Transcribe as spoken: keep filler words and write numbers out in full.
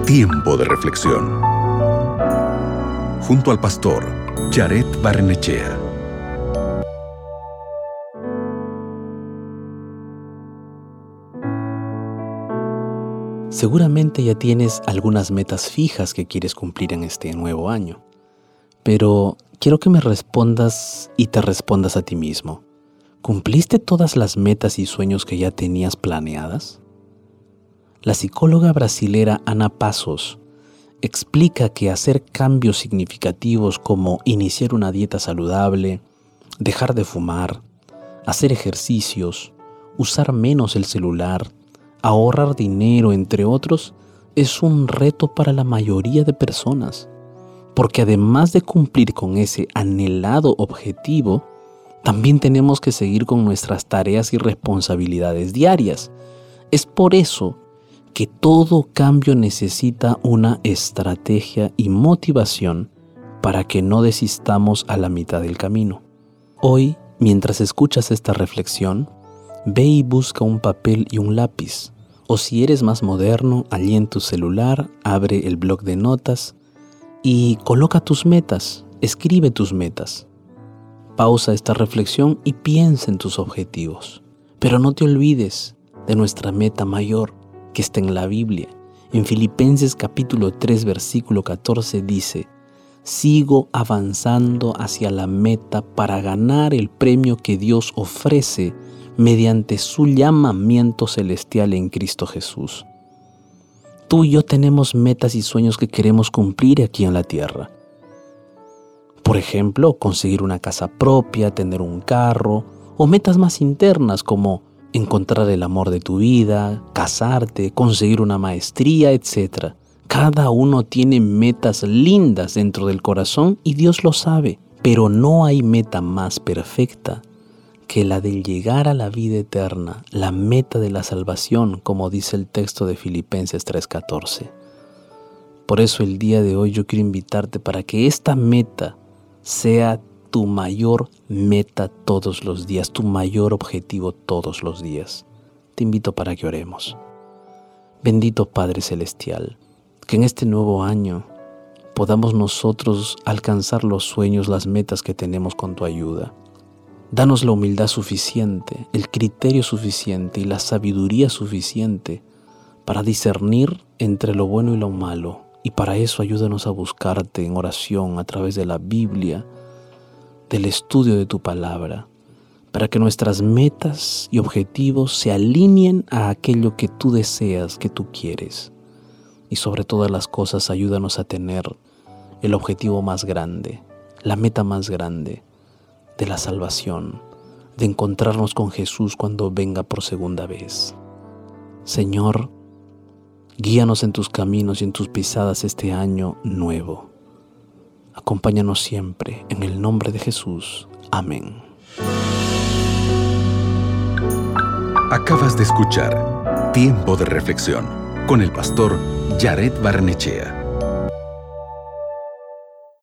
Tiempo de reflexión. Junto al pastor Jared Barrenechea. Seguramente ya tienes algunas metas fijas que quieres cumplir en este nuevo año, pero quiero que me respondas y te respondas a ti mismo. ¿Cumpliste todas las metas y sueños que ya tenías planeadas? La psicóloga brasilera Ana Passos explica que hacer cambios significativos como iniciar una dieta saludable, dejar de fumar, hacer ejercicios, usar menos el celular, ahorrar dinero, entre otros, es un reto para la mayoría de personas, porque además de cumplir con ese anhelado objetivo, también tenemos que seguir con nuestras tareas y responsabilidades diarias. Es por eso que todo cambio necesita una estrategia y motivación para que no desistamos a la mitad del camino. Hoy, mientras escuchas esta reflexión, ve y busca un papel y un lápiz, o si eres más moderno, allí en tu celular, abre el bloc de notas y coloca tus metas, escribe tus metas. Pausa esta reflexión y piensa en tus objetivos. Pero no te olvides de nuestra meta mayor, que está en la Biblia. En Filipenses capítulo tres, versículo catorce dice: sigo avanzando hacia la meta para ganar el premio que Dios ofrece mediante su llamamiento celestial en Cristo Jesús. Tú y yo tenemos metas y sueños que queremos cumplir aquí en la tierra. Por ejemplo, conseguir una casa propia, tener un carro, o metas más internas como encontrar el amor de tu vida, casarte, conseguir una maestría, etcétera. Cada uno tiene metas lindas dentro del corazón y Dios lo sabe, pero no hay meta más perfecta que la de llegar a la vida eterna, la meta de la salvación, como dice el texto de Filipenses tres catorce. Por eso el día de hoy yo quiero invitarte para que esta meta sea tu mayor meta todos los días, tu mayor objetivo todos los días. Te invito para que oremos. Bendito Padre Celestial, que en este nuevo año podamos nosotros alcanzar los sueños, las metas que tenemos con tu ayuda. Danos la humildad suficiente, el criterio suficiente y la sabiduría suficiente para discernir entre lo bueno y lo malo. Y para eso ayúdanos a buscarte en oración a través de la Biblia, del estudio de tu palabra, para que nuestras metas y objetivos se alineen a aquello que tú deseas, que tú quieres. Y sobre todas las cosas, ayúdanos a tener el objetivo más grande, la meta más grande de la salvación, de encontrarnos con Jesús cuando venga por segunda vez. Señor, guíanos en tus caminos y en tus pisadas este año nuevo. Acompáñanos siempre, en el nombre de Jesús. Amén. Acabas de escuchar Tiempo de Reflexión con el pastor Jared Barrenechea.